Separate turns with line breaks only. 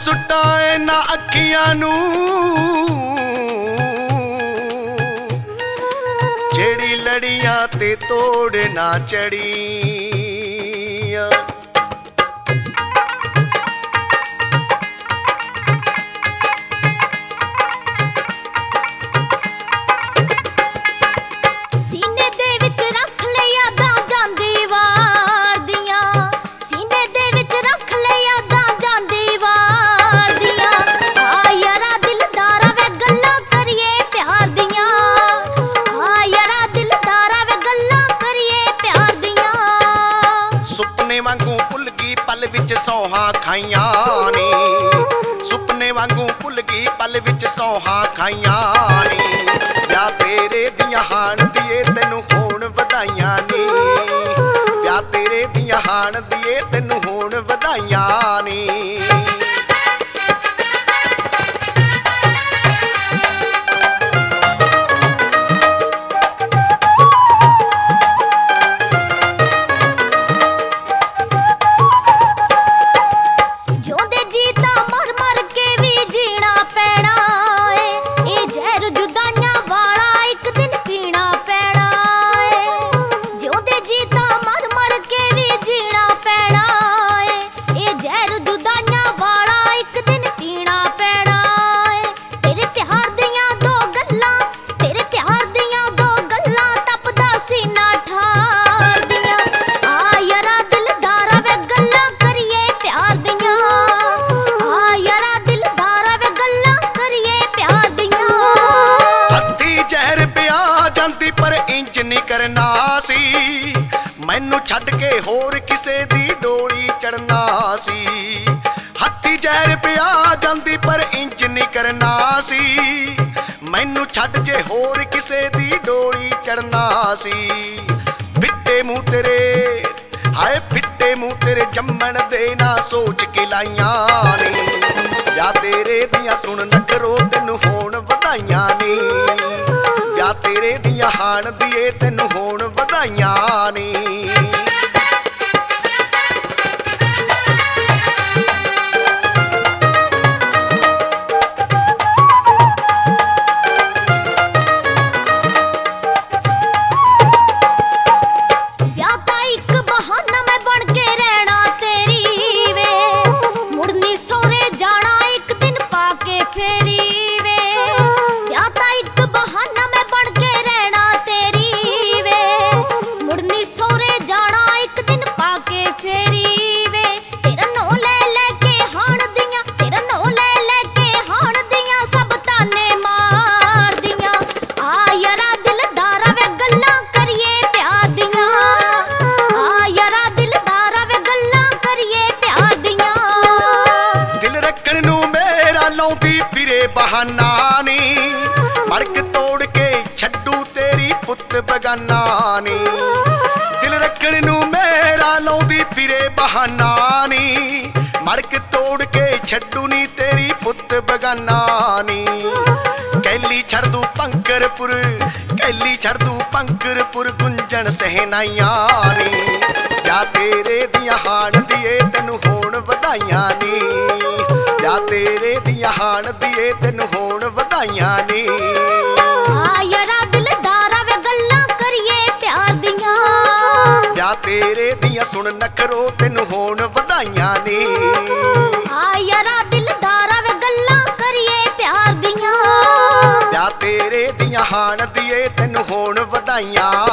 सुट्टा इन्हां अखियां नूं जेड़ी लड़ियां ते तोड़ ना चढ़ी। पल विच सौहां खाइयां नी, सुपने वांगू भुल गई पल विच सौहां खाइयां नी। व्याह तेरे दियां हाण दिए तैनू होण वधाइयां नी, व्याह तेरे दियां हाण दिए तैनू होण वधाइयां नी। करना सी मैनू छड्ड के होर किसे दी डोली चढ़ना सी। हत्थी जहर पिया जांदी पर इंज नहीं करना सी, मैनू छड्ड जे होर किसे दी डोली चढ़ना सी। फिट्टे मुँह तेरे हाय फिट्टे मुँह तेरे जम्मण दे ना सोच के लाइयां नी, या तेरे दियां सुन नखरो तैनू होण वधाइयां नी, या तेरे दियां हाण दिए तैनू होण वधाइयां नी। बहाना नी मड़क तोड़ के छड्डू तेरी पुत बगाना नी, दिल रखण नू मेरा लौंदी फिरे बहाना नी, मड़क तोड़ के छड्डू नी तेरी पुत बगाना नी। कैली छड़ दू पंकरपुर कैली छड़ दू पंकरपुर गुंजन सहनाइयां नी, या तेरे दियां हाण दिए तैनू होण वधाइयां नी, या तेरे दियां हाण दिए तैनू होण वधाइयां नी।
यारा दिलदारा वे गल्लां करिए प्यार दियां,
या तेरे दियां सुन नखरो तैनू होण वधाइयां नी।
यारा दिलदारा वे गल्लां करिए प्यार दियां,
या तेरे दियां हाण दिए तैनू होण वधाइयां